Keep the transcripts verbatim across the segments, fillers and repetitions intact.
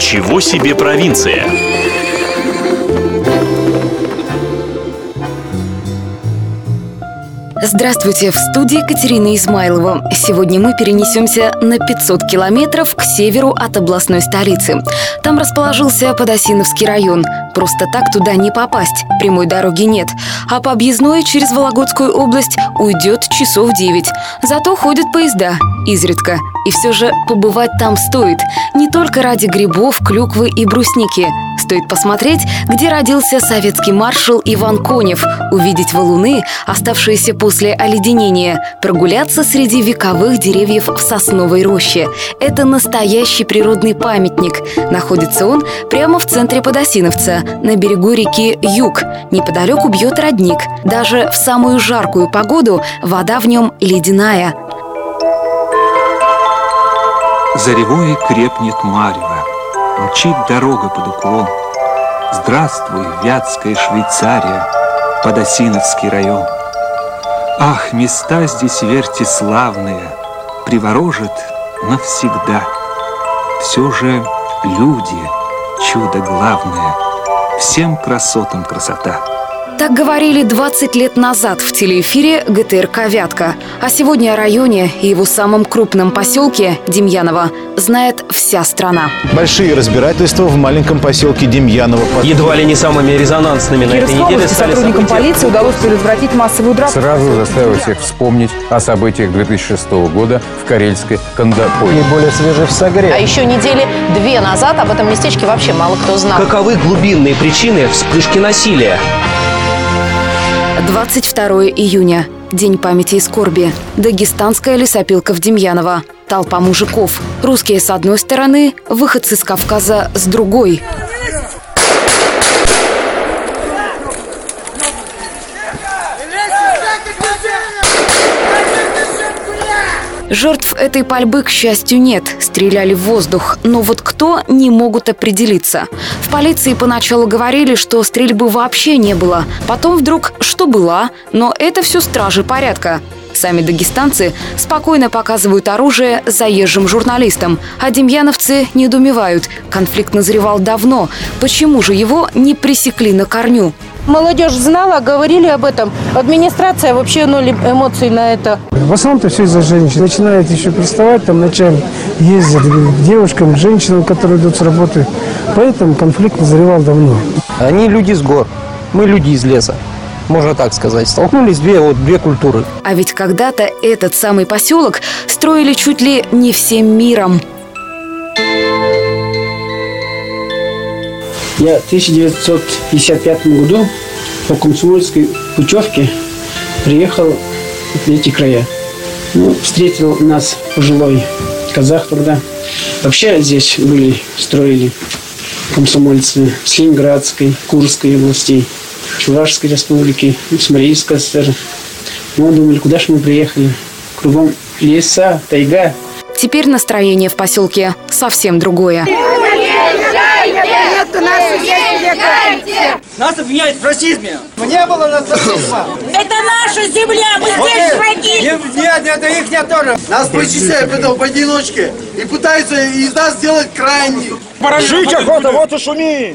Ничего себе провинция! Здравствуйте, в студии Катерина Измайлова. Сегодня мы перенесемся на пятьсот километров к северу от областной столицы. Там расположился Подосиновский район. Просто так туда не попасть, прямой дороги нет. А по объездной через Вологодскую область уйдет часов девять. Зато ходят поезда, изредка. И все же побывать там стоит. Не только ради грибов, клюквы и брусники. Стоит посмотреть, где родился советский маршал Иван Конев, увидеть валуны, оставшиеся после оледенения, прогуляться среди вековых деревьев в сосновой роще. Это настоящий природный памятник. Находится он прямо в центре Подосиновца, на берегу реки Юг. Неподалеку бьет родник. Даже в самую жаркую погоду вода в нем ледяная. За ревой крепнет марево, мчит дорога под уклон. Здравствуй, Вятская Швейцария, Подосиновский район. Ах, места здесь, верьте, славные, приворожат навсегда. Все же люди, чудо главное, всем красотам красота. Так говорили двадцать лет назад в телеэфире гэ тэ эр ка «Вятка». А сегодня о районе и его самом крупном поселке Демьяново знает вся страна. Большие разбирательства в маленьком поселке Демьяново. Едва ли не самыми резонансными на этой неделе стали сотрудникам полиции удалось предотвратить массовую драку. Сразу заставил всех вспомнить о событиях две тысячи шестого года в Карельской Кандапой. Более свежий в Сагре. А еще недели две назад об этом местечке вообще мало кто знал. Каковы глубинные причины вспышки насилия? двадцать второго июня. День памяти и скорби. Дагестанская лесопилка в Демьяново. Толпа мужиков. Русские с одной стороны, выходцы с Кавказа с другой. Жертв этой пальбы, к счастью, нет. Стреляли в воздух. Но вот кто, не могут определиться. В полиции поначалу говорили, что стрельбы вообще не было. Потом вдруг, что была, но это все стражи порядка. Сами дагестанцы спокойно показывают оружие заезжим журналистам, а демьяновцы недоумевают. Конфликт назревал давно. Почему же его не пресекли на корню? Молодежь знала, говорили об этом. Администрация вообще ноль эмоций на это. В основном-то все из-за женщин. Начинают еще приставать, там ночами ездят к девушкам, к женщинам, которые идут с работы. Поэтому конфликт назревал давно. Они люди с гор, мы люди из леса. Можно так сказать. Столкнулись две, вот, две культуры. А ведь когда-то этот самый поселок строили чуть ли не всем миром. Я в тысяча девятьсот пятьдесят пятом году по комсомольской путевке приехал в эти края. Ну, встретил нас пожилой казах тогда. Вообще здесь были, строили комсомольцы с Ленинградской, Курской областей, Чувашской республики, Исмаилийской ССР. Мы думали, куда же мы приехали? Кругом леса, тайга. Теперь настроение в поселке совсем другое. Нас обвиняют в расизме. Не было нацизма. Это наша земля, мы здесь враги. Нет, нет, это их нет тоже. Нас причисляют потом поодиночке и пытаются из нас сделать крайних. Жить охота, вот и шуми.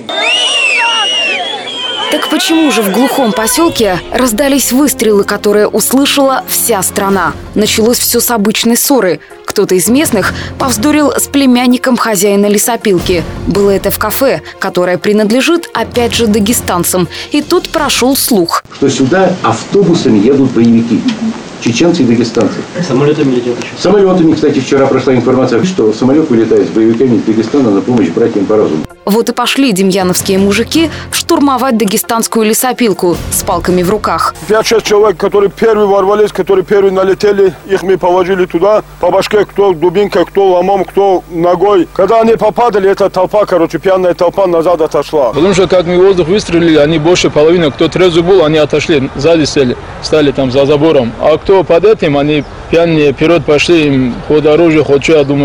Так почему же в глухом поселке раздались выстрелы, которые услышала вся страна? Началось все с обычной ссоры. Кто-то из местных повздорил с племянником хозяина лесопилки. Было это в кафе, которое принадлежит опять же дагестанцам. И тут прошел слух, что сюда автобусами едут боевики. Чеченцы и дагестанцы. Самолетами летят еще. Самолетами, кстати, вчера прошла информация, что самолет вылетает с боевиками из Дагестана на помощь братьям по разуму. Вот и пошли демьяновские мужики штурмовать дагестанскую лесопилку с палками в руках. Пять-шесть человек, которые первые ворвались, которые первые налетели, их мы положили туда, по башке, кто дубинкой, кто ломом, кто ногой. Когда они попадали, эта толпа, короче, пьяная толпа назад отошла. Потому что как мы воздух выстрелили, они больше половины, кто трезвый был, они отошли, сзади сели, стали там за забором. А кто под этим, они пьяные вперед пошли, им хоть оружие, хоть что, я думаю, им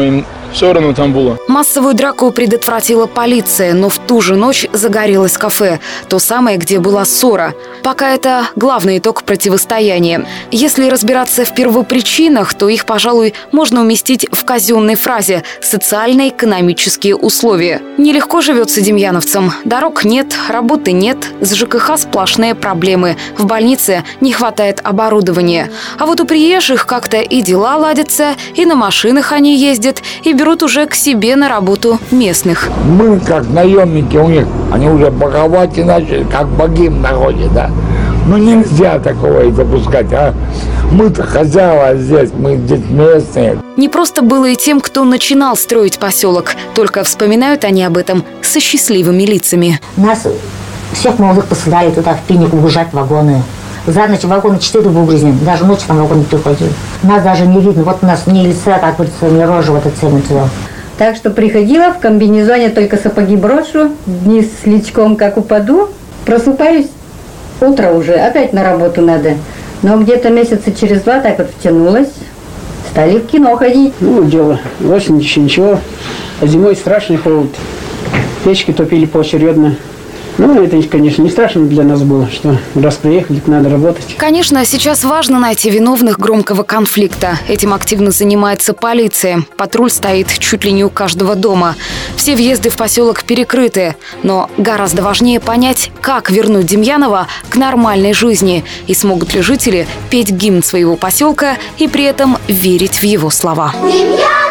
все равно там было. Массовую драку предотвратила полиция, но в ту же ночь загорелось кафе. То самое, где была ссора. Пока это главный итог противостояния. Если разбираться в первопричинах, то их, пожалуй, можно уместить в казенной фразе «социально-экономические условия». Нелегко живется демьяновцам. Дорог нет, работы нет, с ЖКХ сплошные проблемы. В больнице не хватает оборудования. А вот у приезжих как-то и дела ладятся, и на машинах они ездят, и берут уже к себе на работу местных. Мы, как наемники у них, они уже боговать и начали, как боги в народе, да. Ну нельзя такого и допускать, а. Мы-то хозяева здесь, мы здесь местные. Не просто было и тем, кто начинал строить поселок. Только вспоминают они об этом со счастливыми лицами. Нас всех молодых посылали туда, в Пинику, выгружать вагоны. За ночь вагоны четыре выгрузим, даже ночью там вагон не приходил. Нас даже не видно, вот у нас ни лица, как говорится, ни рожи в этот самый туда. Так что приходила в комбинезоне, только сапоги брошу, вниз с личком, как упаду, просыпаюсь, утро уже, опять на работу надо. Но где-то месяца через два так вот втянулась, стали в кино ходить. Ну, дело, осень еще ничего, а зимой страшный холод. Печки топили поочередно. Ну, это, конечно, не страшно для нас было, что раз приехали, надо работать. Конечно, сейчас важно найти виновных громкого конфликта. Этим активно занимается полиция. Патруль стоит чуть ли не у каждого дома. Все въезды в поселок перекрыты. Но гораздо важнее понять, как вернуть Демьянова к нормальной жизни. И смогут ли жители петь гимн своего поселка и при этом верить в его слова. Демьянов!